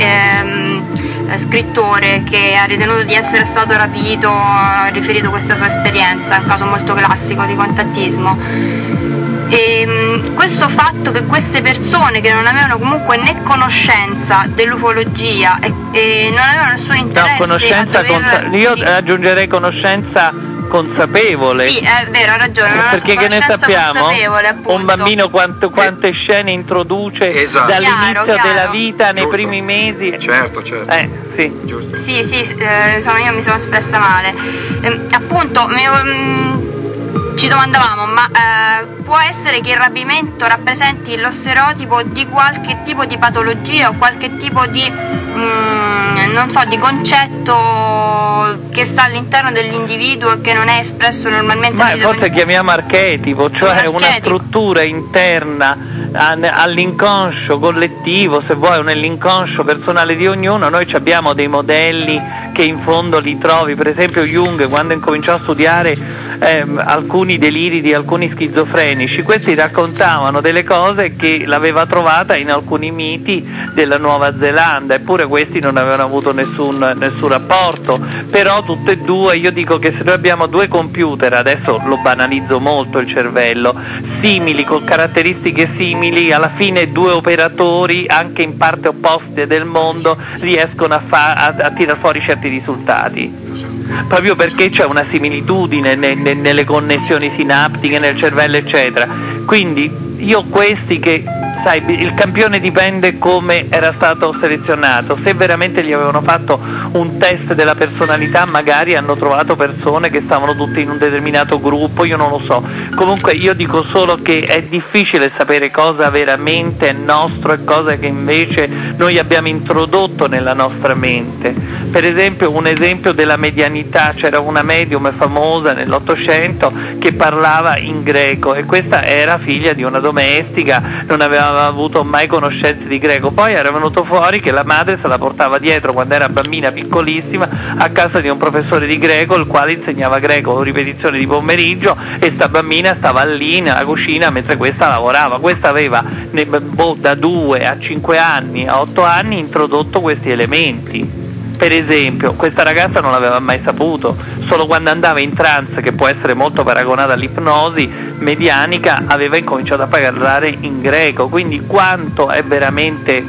ehm, scrittore che ha ritenuto di essere stato rapito, ha riferito questa sua esperienza, è un caso molto classico di contattismo. E, mh, questo fatto che queste persone che non avevano comunque né conoscenza dell'ufologia e, e non avevano nessun interesse, No, conoscenza a dover... consa- io aggiungerei conoscenza consapevole. Sì, è vero, ha ragione, non perché che ne sappiamo? Un bambino quanto, quante scene introduce esatto. dall'inizio Chiaro, della chiaro. vita, nei Giusto. primi mesi. Certo, certo. Eh, sì. Giusto. Sì, sì, eh, insomma, io mi sono espressa male. Eh, appunto, mi, mm, ci domandavamo, ma eh, può essere che il rapimento rappresenti lo stereotipo di qualche tipo di patologia o qualche tipo di, mm, non so, di concetto che sta all'interno dell'individuo e che non è espresso normalmente? Ma forse chiamiamo archetipo, cioè archetipo. Una struttura interna all'inconscio collettivo, se vuoi, o nell'inconscio personale di ognuno. Noi abbiamo dei modelli che in fondo li trovi, per esempio Jung, quando incominciò a studiare ehm, alcuni deliri di alcuni schizofrenici, questi raccontavano delle cose che l'aveva trovata in alcuni miti della Nuova Zelanda, eppure questi non avevano avuto nessun, nessun rapporto. Però tutte e due, io dico che se noi abbiamo due computer, adesso lo banalizzo molto il cervello, simili, con caratteristiche simili, alla fine due operatori, anche in parte opposte del mondo, riescono a, fa- a, a tirar fuori certi risultati, proprio perché c'è una similitudine ne- ne- nelle connessioni sinaptiche nel cervello, eccetera. Quindi io questi che, sai, il campione dipende come era stato selezionato. Se veramente gli avevano fatto un test della personalità, magari hanno trovato persone che stavano tutte in un determinato gruppo, io non lo so. Comunque io dico solo che è difficile sapere cosa veramente è nostro e cosa che invece noi abbiamo introdotto nella nostra mente. Per esempio, un esempio della medianità: c'era una medium famosa nell'Ottocento che parlava in greco, e questa era figlia di una domestica, non aveva avuto mai conoscenze di greco. Poi era venuto fuori che la madre se la portava dietro quando era bambina piccolissima a casa di un professore di greco, il quale insegnava greco con ripetizioni di pomeriggio, e sta bambina stava lì nella cucina mentre questa lavorava. Questa aveva boh, da due a cinque anni a otto anni introdotto questi elementi. Per esempio, questa ragazza non l'aveva mai saputo, solo quando andava in trance, che può essere molto paragonata all'ipnosi medianica, aveva incominciato a parlare in greco. Quindi quanto è veramente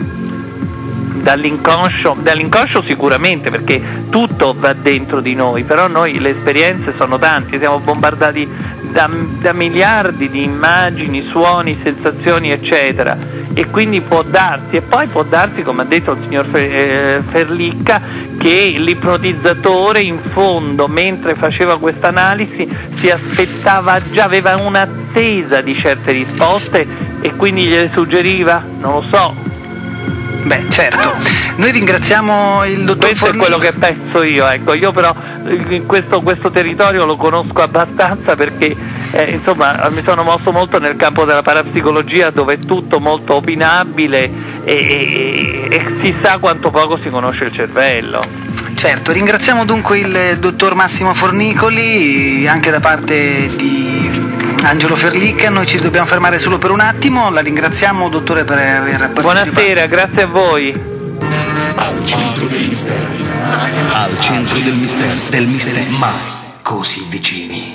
dall'inconscio, dall'inconscio sicuramente, perché tutto va dentro di noi, però noi le esperienze sono tante, siamo bombardati da, da miliardi di immagini, suoni, sensazioni, eccetera. e quindi può darsi, e poi può darsi, come ha detto il signor Ferlicca, che l'ipnotizzatore in fondo, mentre faceva questa analisi, si aspettava già, aveva un'attesa di certe risposte e quindi gliele suggeriva, non lo so. Beh, certo. Noi ringraziamo il dottor Questo Fornicoli. è quello che penso io, ecco, io però questo, questo territorio lo conosco abbastanza perché eh, insomma mi sono mosso molto nel campo della parapsicologia, dove è tutto molto opinabile e, e, e si sa quanto poco si conosce il cervello. Certo, ringraziamo dunque il dottor Massimo Fornicoli, anche da parte di Angelo Ferlicca. Noi ci dobbiamo fermare solo per un attimo, la ringraziamo dottore per aver partecipato. Buonasera, grazie a voi. Al centro dei misteri. Al centro del mistero, del mistero, mai così vicini.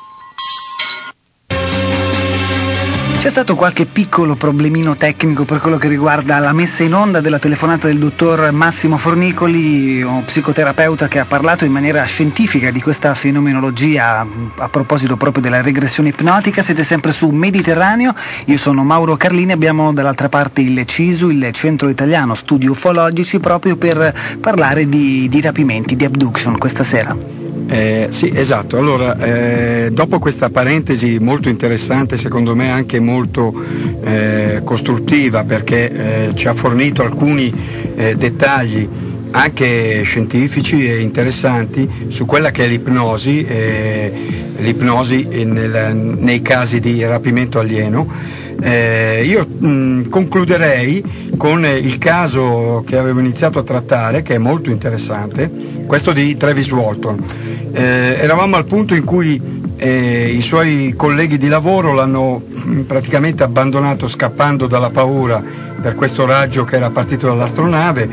C'è stato qualche piccolo problemino tecnico per quello che riguarda la messa in onda della telefonata del dottor Massimo Fornicoli, uno psicoterapeuta che ha parlato in maniera scientifica di questa fenomenologia a proposito proprio della regressione ipnotica. Siete sempre su Mediterraneo, io sono Mauro Carlini, abbiamo dall'altra parte il CISU, il Centro Italiano Studi Ufologici, proprio per parlare di, di rapimenti, di abduction questa sera. Eh, sì, esatto. Allora, eh, dopo questa parentesi molto interessante, secondo me anche molto eh, costruttiva, perché eh, ci ha fornito alcuni eh, dettagli anche scientifici e interessanti su quella che è l'ipnosi, eh, l'ipnosi nel, nei casi di rapimento alieno. Eh, io mh, concluderei con il caso che avevo iniziato a trattare, che è molto interessante, questo di Travis Walton. Eh, eravamo al punto in cui eh, i suoi colleghi di lavoro l'hanno mh, praticamente abbandonato scappando dalla paura per questo raggio che era partito dall'astronave,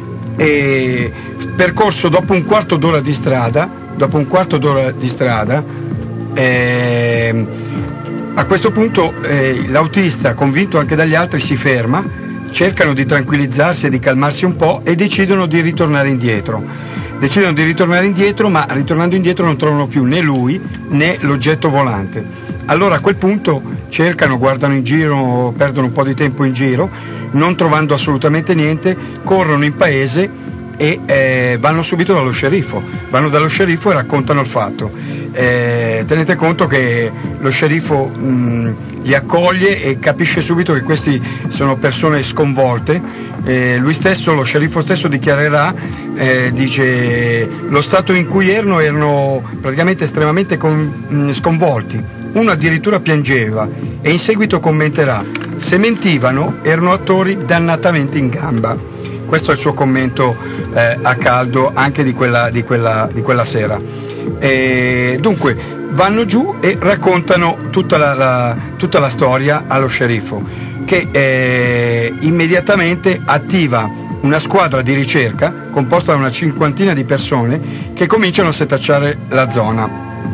e percorso dopo un quarto d'ora di strada, dopo un quarto d'ora di strada, eh, a questo punto eh, l'autista, convinto anche dagli altri, si ferma, cercano di tranquillizzarsi e di calmarsi un po' e decidono di ritornare indietro. Decidono di ritornare indietro, ma ritornando indietro non trovano più né lui né l'oggetto volante. Allora a quel punto cercano, guardano in giro, perdono un po' di tempo in giro, non trovando assolutamente niente, corrono in paese e eh, vanno subito dallo sceriffo, vanno dallo sceriffo e raccontano il fatto. Eh, tenete conto che lo sceriffo mh, li accoglie e capisce subito che questi sono persone sconvolte. Eh, lui stesso, lo sceriffo stesso dichiarerà, eh, dice, lo stato in cui erano erano praticamente estremamente con, mh, sconvolti, uno addirittura piangeva e in seguito commenterà, se mentivano erano attori dannatamente in gamba. Questo è il suo commento eh, a caldo anche di quella, di quella, di quella sera. E dunque vanno giù e raccontano tutta la, la, tutta la storia allo sceriffo, che eh, immediatamente attiva una squadra di ricerca composta da una cinquantina di persone che cominciano a setacciare la zona.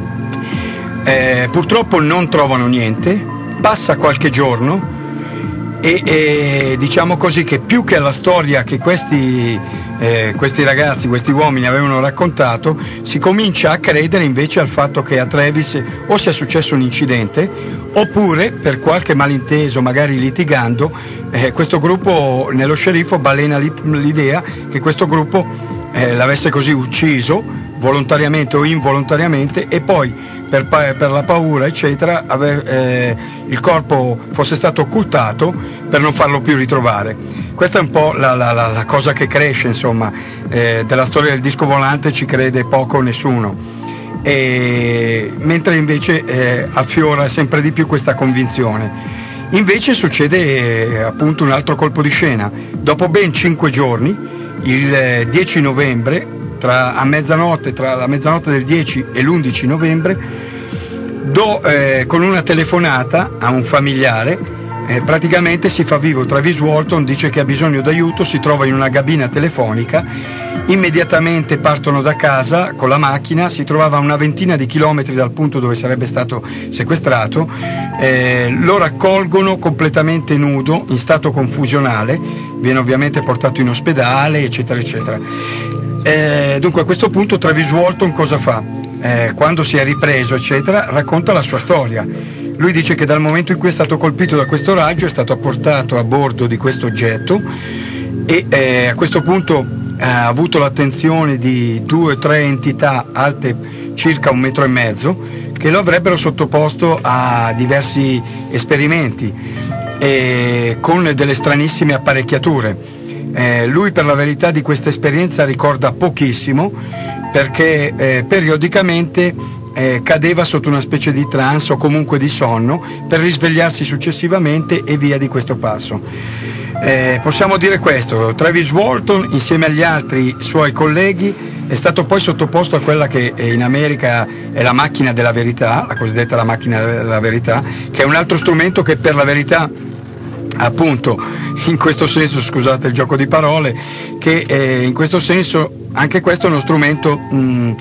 Eh, purtroppo non trovano niente, passa qualche giorno e, e diciamo così che più che alla storia che questi, eh, questi ragazzi, questi uomini avevano raccontato, si comincia a credere invece al fatto che a Travis o sia successo un incidente oppure per qualche malinteso, magari litigando, eh, questo gruppo, nello sceriffo balena l'idea che questo gruppo eh, l'avesse così ucciso volontariamente o involontariamente e poi per, per la paura eccetera ave, eh, il corpo fosse stato occultato per non farlo più ritrovare. Questa è un po' la, la, la, la cosa che cresce, insomma, eh, della storia del disco volante ci crede poco o nessuno, e, mentre invece eh, affiora sempre di più questa convinzione. Invece succede eh, appunto un altro colpo di scena. Dopo ben cinque giorni, il eh, dieci novembre, tra, a mezzanotte, tra la mezzanotte del dieci e l'undici novembre, do, eh, con una telefonata a un familiare, eh, praticamente si fa vivo Travis Walton, dice che ha bisogno d'aiuto, si trova in una cabina telefonica, immediatamente partono da casa con la macchina, si trovava a una ventina di chilometri dal punto dove sarebbe stato sequestrato, eh, lo raccolgono completamente nudo, in stato confusionale, viene ovviamente portato in ospedale, eccetera, eccetera. Eh, dunque a questo punto Travis Walton cosa fa? Eh, quando si è ripreso eccetera racconta la sua storia. Lui dice che dal momento in cui è stato colpito da questo raggio è stato portato a bordo di questo oggetto e eh, a questo punto ha avuto l'attenzione di due o tre entità alte circa un metro e mezzo che lo avrebbero sottoposto a diversi esperimenti eh, con delle stranissime apparecchiature. Eh, lui per la verità di questa esperienza ricorda pochissimo perché eh, periodicamente eh, cadeva sotto una specie di trance o comunque di sonno per risvegliarsi successivamente e via di questo passo. Eh, possiamo dire questo: Travis Walton insieme agli altri suoi colleghi è stato poi sottoposto a quella che in America è la macchina della verità, la cosiddetta la macchina della verità, che è un altro strumento che per la verità, appunto, in questo senso, scusate il gioco di parole, che eh, in questo senso anche questo è uno strumento mh,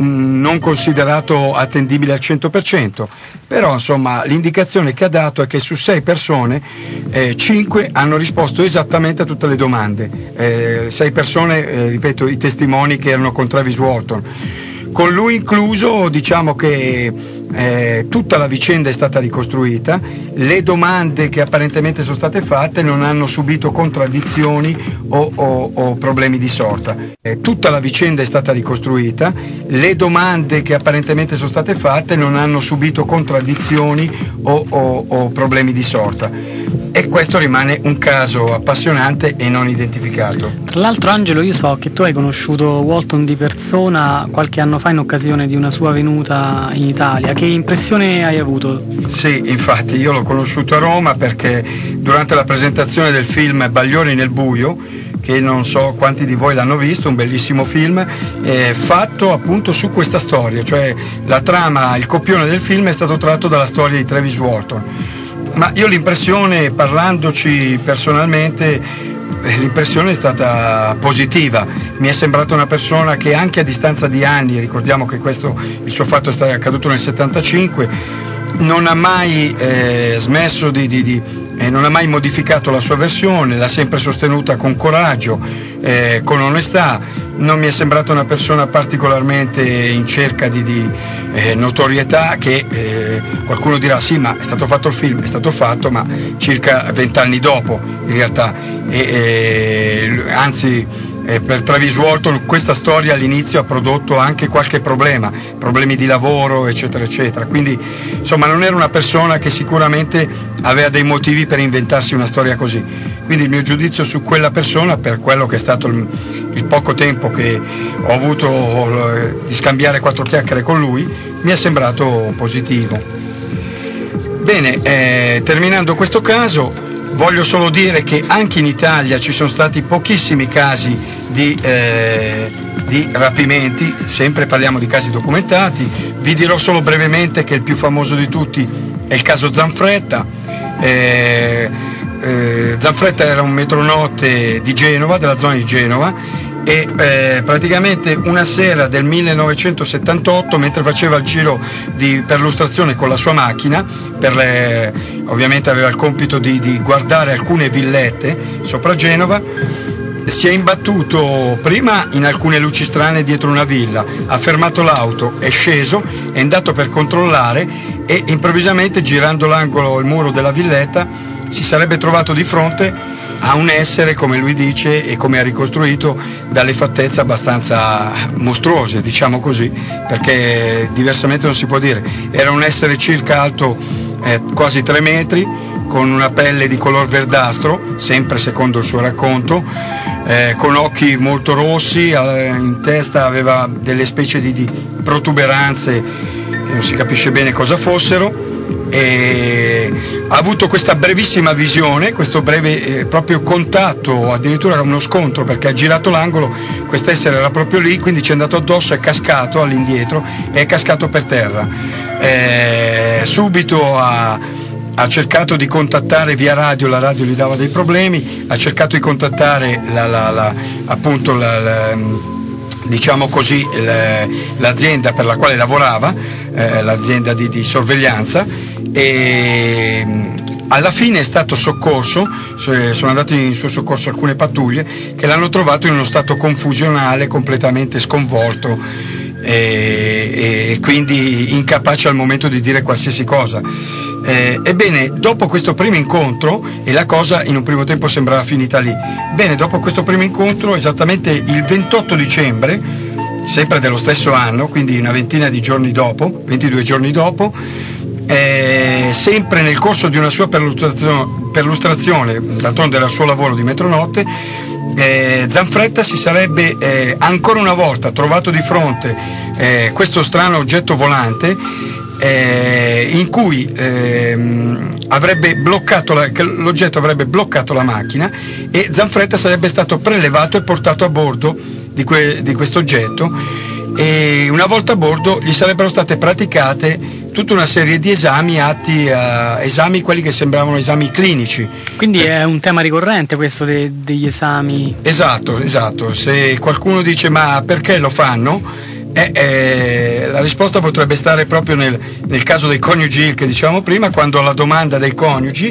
non considerato attendibile al cento per cento, però insomma l'indicazione che ha dato è che su sei persone eh, cinque hanno risposto esattamente a tutte le domande, eh, sei persone, eh, ripeto, i testimoni che erano con Travis Walton. Con lui incluso diciamo che eh, tutta la vicenda è stata ricostruita, le domande che apparentemente sono state fatte non hanno subito contraddizioni o, o, o problemi di sorta. Eh, tutta la vicenda è stata ricostruita, le domande che apparentemente sono state fatte non hanno subito contraddizioni o, o, o problemi di sorta. E questo rimane un caso appassionante e non identificato. Tra l'altro, Angelo, io so che tu hai conosciuto Walton di persona qualche anno fa in occasione di una sua venuta in Italia. Che impressione hai avuto? Sì, infatti io l'ho conosciuto a Roma perché durante la presentazione del film Baglioni nel buio, che non so quanti di voi l'hanno visto, un bellissimo film eh, fatto appunto su questa storia, cioè la trama, il copione del film è stato tratto dalla storia di Travis Walton. Ma io l'impressione, parlandoci personalmente, l'impressione è stata positiva. Mi è sembrata una persona che anche a distanza di anni, ricordiamo che questo, il suo fatto è accaduto nel settantacinque, non ha mai eh, smesso di, di, di eh, non ha mai modificato la sua versione, l'ha sempre sostenuta con coraggio, eh, con onestà. Non mi è sembrata una persona particolarmente in cerca di, di eh, notorietà, che eh, qualcuno dirà sì, ma è stato fatto il film, è stato fatto, ma circa vent'anni dopo in realtà, e, eh, anzi eh, per Travis Walton questa storia all'inizio ha prodotto anche qualche problema, problemi di lavoro eccetera eccetera, quindi insomma non era una persona che sicuramente aveva dei motivi per inventarsi una storia così. Quindi il mio giudizio su quella persona, per quello che è stato il, il poco tempo che ho avuto eh, di scambiare quattro chiacchiere con lui, mi è sembrato positivo. Bene, eh, terminando questo caso, voglio solo dire che anche in Italia ci sono stati pochissimi casi di, eh, di rapimenti, sempre parliamo di casi documentati. Vi dirò solo brevemente che il più famoso di tutti è il caso Zanfretta. Eh, eh, Zanfretta era un metronotte di Genova, della zona di Genova, e eh, praticamente una sera del millenovecentosettantotto, mentre faceva il giro di perlustrazione con la sua macchina, per le, ovviamente aveva il compito di, di guardare alcune villette sopra Genova, si è imbattuto prima in alcune luci strane dietro una villa, ha fermato l'auto, è sceso, è andato per controllare e improvvisamente, girando l'angolo, il muro della villetta, si sarebbe trovato di fronte a un essere, come lui dice e come ha ricostruito, dalle fattezze abbastanza mostruose, diciamo così, perché diversamente non si può dire. Era un essere circa alto eh, quasi tre metri, con una pelle di color verdastro, sempre secondo il suo racconto, eh, con occhi molto rossi, eh, in testa aveva delle specie di, di protuberanze che non si capisce bene cosa fossero, e ha avuto questa brevissima visione, questo breve eh, proprio contatto, addirittura uno scontro, perché ha girato l'angolo, quest'essere era proprio lì, quindi ci è andato addosso, è cascato all'indietro e è cascato per terra. Eh, subito ha, ha cercato di contattare via radio, la radio gli dava dei problemi, ha cercato di contattare la, la, la, appunto la, la, diciamo così, l'azienda per la quale lavorava, eh, l'azienda di, di sorveglianza, e alla fine è stato soccorso, sono andate in suo soccorso alcune pattuglie che l'hanno trovato in uno stato confusionale, completamente sconvolto e, e quindi incapace al momento di dire qualsiasi cosa. Eh, ebbene, dopo questo primo incontro, e la cosa in un primo tempo sembrava finita lì, bene, dopo questo primo incontro, esattamente il ventotto dicembre, sempre dello stesso anno, quindi una ventina di giorni dopo, ventidue giorni dopo, eh, sempre nel corso di una sua perlustrazione, perlustrazione d'altronde era il suo lavoro di metronotte, eh, Zanfretta si sarebbe eh, ancora una volta trovato di fronte eh, questo strano oggetto volante, Eh, in cui ehm, avrebbe bloccato la, che l'oggetto avrebbe bloccato la macchina e Zanfretta sarebbe stato prelevato e portato a bordo di, que, di questo oggetto, e una volta a bordo gli sarebbero state praticate tutta una serie di esami atti a esami quelli che sembravano esami clinici. Quindi è un tema ricorrente questo de, degli esami? Esatto, esatto. Se qualcuno dice ma perché lo fanno? Eh, eh, la risposta potrebbe stare proprio nel, nel caso dei coniugi che dicevamo prima, quando alla domanda dei coniugi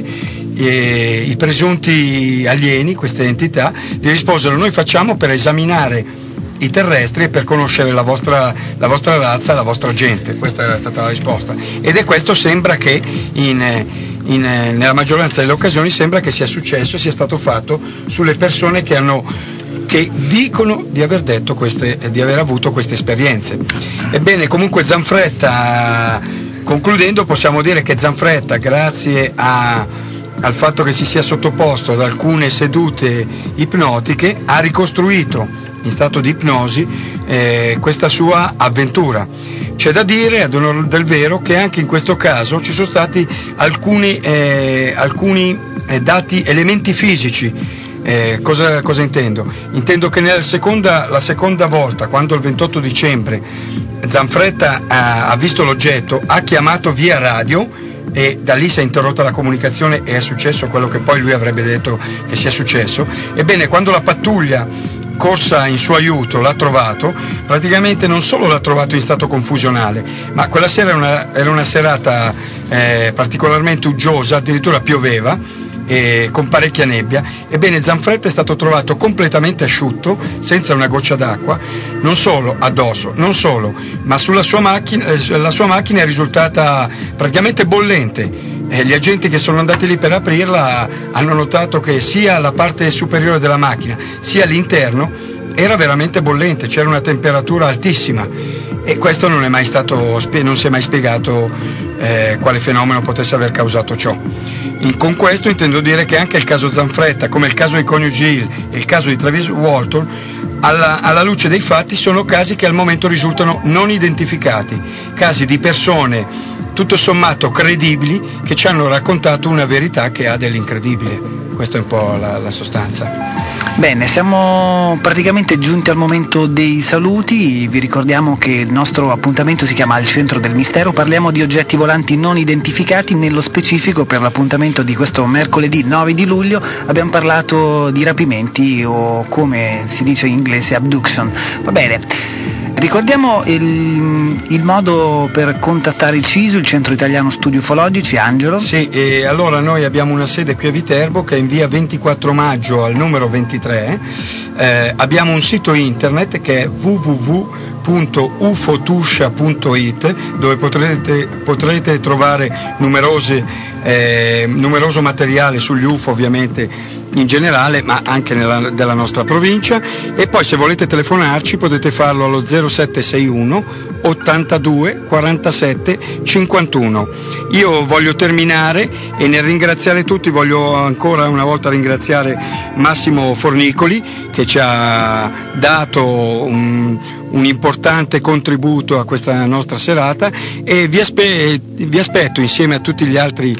eh, i presunti alieni, queste entità, gli risposero: noi facciamo per esaminare i terrestri e per conoscere la vostra, la vostra razza, la vostra gente. Questa era stata la risposta, ed è questo sembra che in, in, nella maggioranza delle occasioni sembra che sia successo, sia stato fatto sulle persone che hanno che dicono di aver detto queste, di aver avuto queste esperienze. Ebbene, comunque Zanfretta, concludendo, possiamo dire che Zanfretta, grazie a, al fatto che si sia sottoposto ad alcune sedute ipnotiche, ha ricostruito in stato di ipnosi eh, questa sua avventura. C'è da dire, ad onor del vero, che anche in questo caso ci sono stati alcuni, eh, alcuni eh, dati, elementi fisici. Eh, cosa, cosa intendo? Intendo che nella seconda, la seconda volta, quando il ventotto dicembre Zanfretta ha, ha visto l'oggetto, ha chiamato via radio e da lì si è interrotta la comunicazione e è successo quello che poi lui avrebbe detto che sia successo. Ebbene, quando la pattuglia corsa in suo aiuto l'ha trovato, praticamente non solo l'ha trovato in stato confusionale, ma quella sera era una, era una serata eh, particolarmente uggiosa, addirittura pioveva, e con parecchia nebbia. Ebbene, Zanfretta è stato trovato completamente asciutto, senza una goccia d'acqua, non solo addosso, non solo, ma sulla sua macchina, eh, la sua macchina è risultata praticamente bollente. Eh, gli agenti che sono andati lì per aprirla hanno notato che sia la parte superiore della macchina sia l'interno era veramente bollente, c'era una temperatura altissima, e questo non è mai stato, non si è mai spiegato eh, quale fenomeno potesse aver causato ciò. In, con questo intendo dire che anche il caso Zanfretta, come il caso di coniugi Hill e il caso di Travis Walton, alla, alla luce dei fatti sono casi che al momento risultano non identificati, casi di persone tutto sommato credibili che ci hanno raccontato una verità che ha dell'incredibile. Questa è un po' la, la sostanza. Bene, siamo praticamente giunti al momento dei saluti. Vi ricordiamo che il nostro appuntamento si chiama Al Centro del Mistero. Parliamo di oggetti volanti non identificati. Nello specifico, per l'appuntamento di questo mercoledì nove di luglio, abbiamo parlato di rapimenti, o come si dice in inglese abduction. Va bene. Ricordiamo il, il modo per contattare il C I S U, il Centro Italiano Studi Ufologici. Angelo? Sì, e allora noi abbiamo una sede qui a Viterbo che è in via ventiquattro maggio al numero ventitré, eh, abbiamo un sito internet che è w w w punto u f o tuscia punto i t, dove potrete, potrete trovare numerose, eh, numeroso materiale sugli U F O, ovviamente in generale, ma anche nella, della nostra provincia. E poi, se volete telefonarci, potete farlo allo zero sette sei uno ottantadue quarantasette cinquantuno. Io voglio terminare, e nel ringraziare tutti voglio ancora una volta ringraziare Massimo Fornicoli, che ci ha dato un, un importante contributo a questa nostra serata, e vi, aspe- vi aspetto insieme a tutti gli altri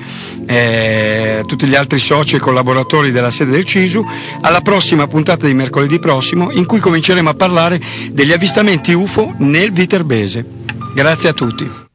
eh, tutti gli altri soci e collaboratori della sede del C I S U alla prossima puntata di mercoledì prossimo, in cui cominceremo a parlare degli avvistamenti U F O nel Viterbese. Grazie a tutti.